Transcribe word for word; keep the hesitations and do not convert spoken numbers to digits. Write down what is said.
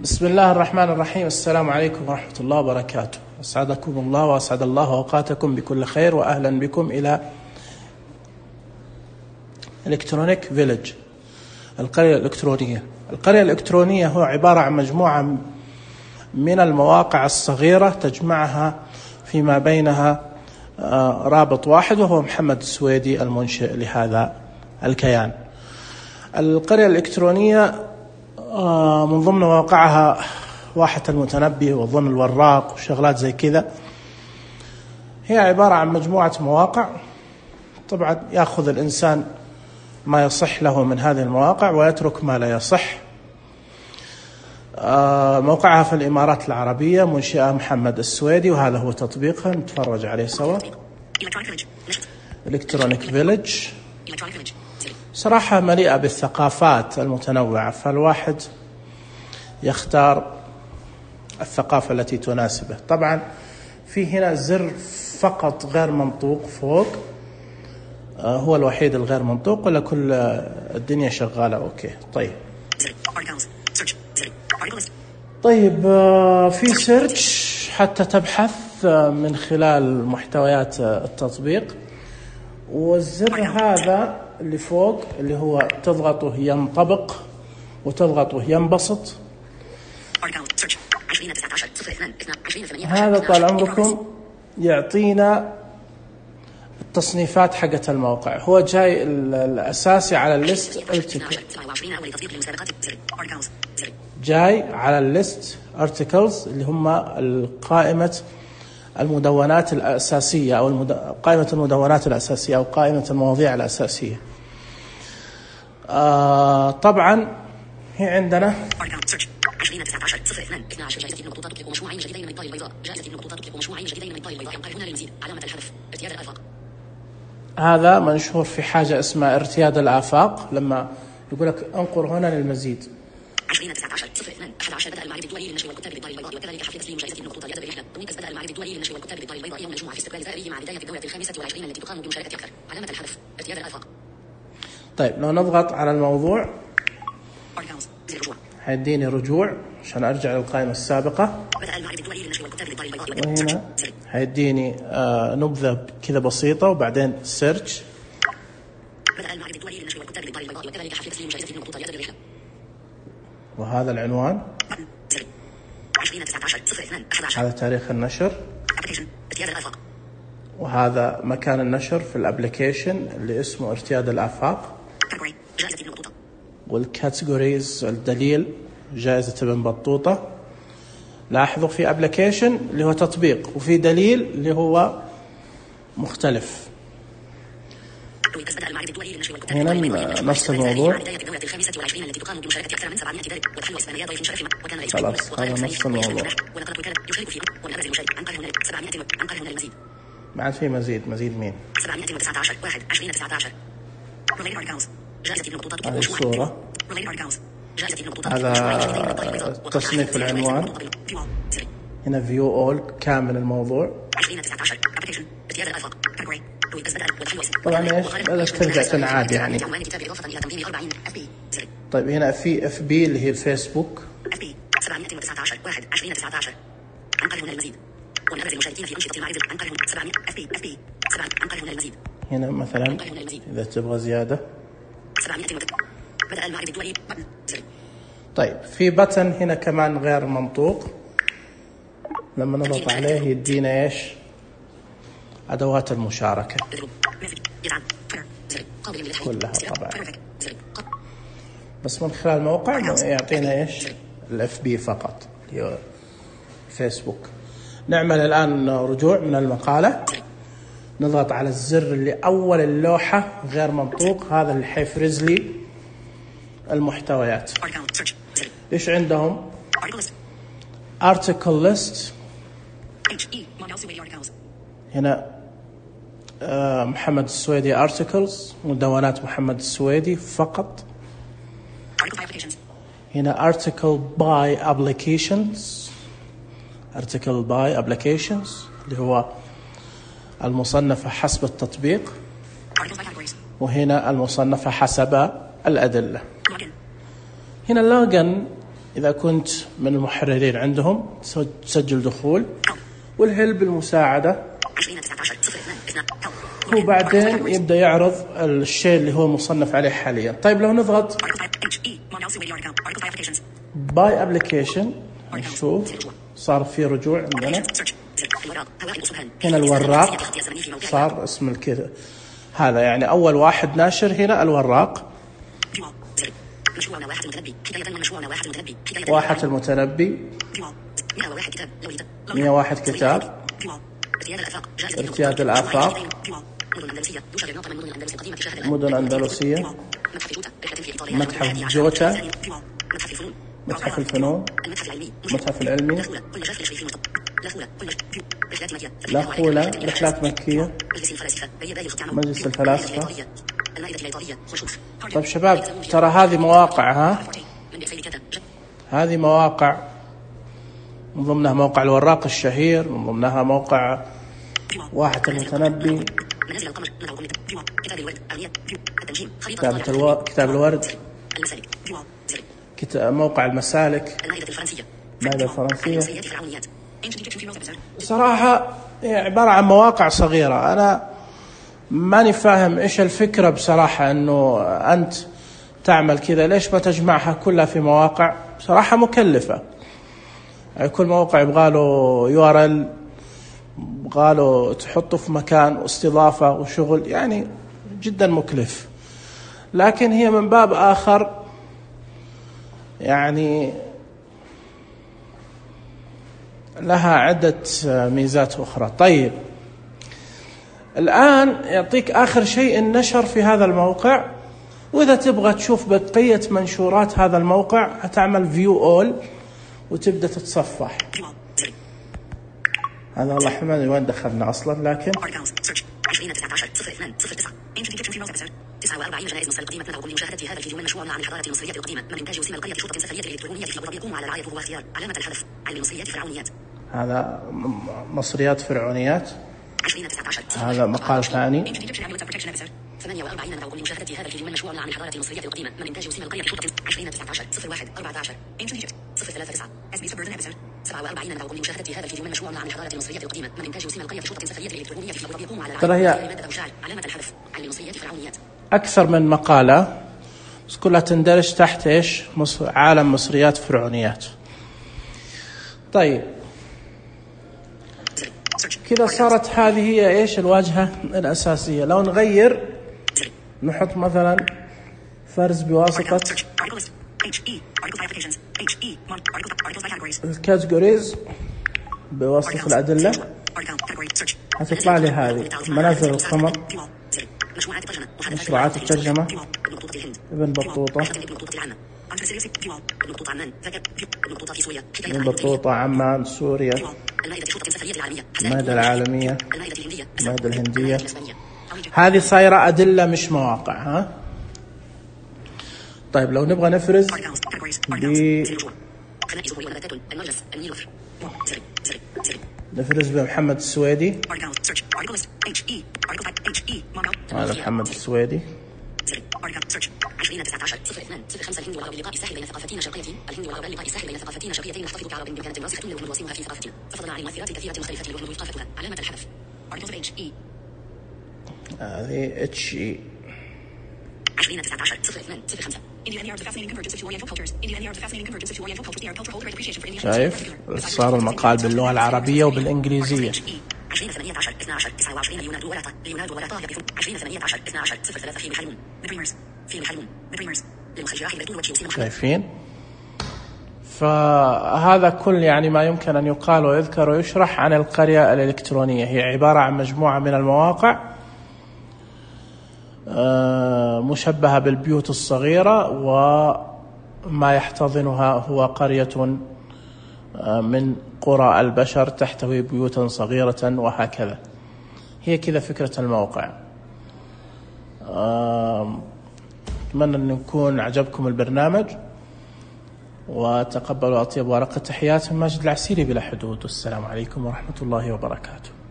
بسم الله الرحمن الرحيم. السلام عليكم ورحمة الله وبركاته. أسعدكم الله وأسعد الله أوقاتكم بكل خير، وأهلا بكم إلى إلكترونيك فيلج، القرية الإلكترونية. القرية الإلكترونية هو عبارة عن مجموعة من المواقع الصغيرة تجمعها فيما بينها رابط واحد، وهو محمد السويدي المنشئ لهذا الكيان. القرية الإلكترونية من ضمن مواقعها واحة المتنبي وظن الوراق وشغلات زي كذا. هي عبارة عن مجموعة مواقع، طبعا يأخذ الإنسان ما يصح له من هذه المواقع ويترك ما لا يصح. موقعها في الإمارات العربية، منشئة محمد السويدي، وهذا هو تطبيقها، نتفرج عليه سوا. إلكترونيك فيلج صراحة مليئة بالثقافات المتنوعة، فالواحد يختار الثقافة التي تناسبه. طبعا في هنا زر فقط غير منطوق فوق، هو الوحيد الغير منطوق، ولا كل الدنيا شغالة أوكي. طيب طيب في سيرش حتى تبحث من خلال محتويات التطبيق، والزر هذا اللي فوق اللي هو تضغطه ينطبق وتضغطه ينبسط. هذا طال عمركم يعطينا التصنيفات حقت الموقع. هو جاي الأساسي على الليست ارتكل، جاي على الليست ارتكلز اللي هم قائمة المدونات الأساسية أو المد... قائمة المدونات الأساسية أو قائمة المواضيع الأساسية. آه طبعا هي عندنا هذا منشور في حاجة اسمها ارتياد الآفاق، لما يقول لك انقر هنا للمزيد. عشرين تسعة عشر صفر اثنان أحد عشر بدأ المعرض الدولي للنشر والكتاب بالدار البيضاء، وكذلك حفل تسليم جائزة النقود اليد بالرحلة. تونس بدأ المعرض الدولي للنشر والكتاب بالدار البيضاء يوم الجمعة في استقبال زائريه مع بداية الدورة الخامسة والعشرين التي تقام بمشاركة أكثر. علامة الحذف ارتياد الآفاق. طيب لو نضغط على الموضوع هيديني رجوع عشان أرجع للقائمة السابقة، بدأ المعرض الدولي للنشر والكتاب بالدار البيضاء، وهنا هيديني آه نبذة كذا بسيطة وبعدين سيرش. بدأ المعرض الدولي للنشر والكتاب بالدار البيضاء، وكذلك حفل تسليم جائزة النقود اليد بالرحلة. وهذا العنوان، هذا تاريخ النشر، وهذا مكان النشر في الابليكيشن اللي اسمه ارتياد الآفاق، والكاتيجوريز الدليل جائزة ابن بطوطة. لاحظوا في ابليكيشن اللي هو تطبيق، وفي دليل اللي هو مختلف. هنا نفس الموضوع، خلاص هذا نفس الموضوع، ما عاد في مزيد. مزيد مين؟ هذه الصورة، هذا تصنيف العنوان. هنا فيو اول كامل الموضوع. طبعا ايش بدك ترجع تنعاد يعني. طيب هنا في اف بي اللي هي الفيسبوك. اف بي سبعمائة وتسعة عشر واحد عشرين تسعة عشر. انقر هنا المزيد. ومن ابرز المشاركين في انشطه المعرض انقر هنا سبعمائة. اف بي اف بي سبعمائة. انقر هنا المزيد. هنا مثلا اذا تبغى زياده سبعمائة. بدأ المعرض الدولي. طيب في بتن هنا كمان غير منطوق، لما نضغط عليه يدينا ايش؟ ادوات المشاركه كلها طبعا، بس من خلال الموقع يعطينا ايش؟ الاف بي فقط اللي هو فيسبوك. نعمل الان رجوع من المقاله، نضغط على الزر اللي اول اللوحه غير منطوق، هذا اللي حيفرز لي المحتويات. ايش عندهم؟ article list. هنا آه محمد السويدي articles، مدونات محمد السويدي فقط. هنا article by applications، article by applications اللي هو المصنفة حسب التطبيق، وهنا المصنفة حسب الأدلة. هنا اللوجن إذا كنت من المحررين عندهم تسجل دخول، والهلب المساعدة، وبعدين يبدأ يعرض الشيء اللي هو مصنف عليه حاليا. طيب لو نضغط باي ابليكيشن نشوف صار في رجوع عندنا. هنا الوراق صار اسم الكتاب هذا، يعني أول واحد ناشر هنا الوراق، واحة المتنبي، مئة وواحد كتاب، ارتياد الآفاق، مدن أندلسية، متحف جوتا، متحف الفنون، متحف العلمي، لاخولة، رحلات مكية، مجلس الفلاسفة. طيب شباب، ترى هذه مواقع، ها هذه مواقع من ضمنها موقع الوراق الشهير، من ضمنها موقع واحة المتنبي، كتاب الورد، كتاب الورد، موقع المسالك، المائدة الفرنسية. صراحة عبارة عن مواقع صغيرة. أنا ماني فاهم إيش الفكرة بصراحة، أنه أنت تعمل كذا، ليش ما تجمعها كلها في مواقع؟ بصراحة مكلفة، يعني كل موقع يبغاله يو ار ال، يبغاله تحطه في مكان واستضافة وشغل، يعني جدا مكلف. لكن هي من باب آخر يعني لها عدة ميزات أخرى. طيب الآن يعطيك آخر شيء النشر في هذا الموقع، وإذا تبغى تشوف بقية منشورات هذا الموقع هتعمل فيو أول وتبدأ تتصفح. هذا والله حمد وين دخلنا أصلا، لكن تسعة وأربعين جنائز مصر القديمة تنعكم لمشاهدة هذا الفيديو من مشروع عن الحضارة المصرية القديمة من إنتاج وسيم القرية شرطة سفرية الإلكترونية في الأبواب يقوم على رعاية وهو اختيار علامة الحذف علم مصريات فرعونيات. هذا مصريات فرعونيات، هذا مقال ثاني. ثمانية وأربعين ندعوكم لمشاهدة هذا الفيديو من مشروع عن الحضارة المصرية القديمة من إنتاج وسيم القرية شرطة عشرين تسعة عشر صفر واحد أربعة عشر Ancient Egypt صفر ثلاثة تسعة إس بي Suburban Episode. سبعة وأربعين ندعوكم لمشاهدة هذا الفيديو من مشروع عن الحضارة المصرية القديمة من إنتاج وسيم القرية شرطة سفرية الإلكترونية في الأبواب يقوم على رعاية علامة الحذف علم مصريات فرعونيات. أكثر من مقالة بس كلها تندرج تحت إيش؟ مصر، عالم مصريات فرعونيات. طيب كذا صارت هذه هي إيش الواجهة الأساسية. لو نغير نحط مثلا فرز بواسطة الكاتيجوريز بواسطة الأدلة، هتطلع لي هذه منازل القمر، مشروعات الترجمة، ابن بطوطة، ابن بطوطة عمان سوريا، المائدة العالمية، المائدة الهندية. هذه صايرة أدلة مش مواقع. ها طيب لو نبغى نفرز ب نفرز بمحمد السويدي، هذا محمد السويدي. عشرين تسعة عشر صفر اثنان صفر خمسة الهند والعرب لقاء الساحل بين ثقافتين شرقيتين. الهند والعرب لقاء الساحل بين ثقافتين شرقيتين نحتفظ كعرب بمكانة راسخة لهم الوصيمها في ثقافتنا، فضلا عن مؤثرات كثيرة مختلفة لهم وثقافتها. علامة الحذف هذه اتش اي. عشرين تسعة عشر صفر اثنان صفر خمسة شايف صار المقال باللغة العربية وبالإنجليزية. عشرين ثمانية عشر اثنا عشر تسعة وعشرين ليوناردو ولاتا ليوناردو ولاتا يقفون. عشرين ثمانية عشر اثنا عشر صفر ثلاثة فيلم حلمون بريمرز فيلم حلمون بريمرز للمخرج راحل برتول وتشي. شايفين؟ فهذا كل يعني ما يمكن أن يقال ويذكر ويشرح عن القرية الإلكترونية. هي عبارة عن مجموعة من المواقع مشبهة بالبيوت الصغيرة، وما يحتضنها هو قرية من قرى البشر تحتوي بيوتا صغيرة وهكذا. هي كذا فكرة الموقع. أتمنى أن يكون عجبكم البرنامج، وتقبلوا أطيب ورقة تحيات من ماجد العسيري بلا حدود. والسلام عليكم ورحمة الله وبركاته.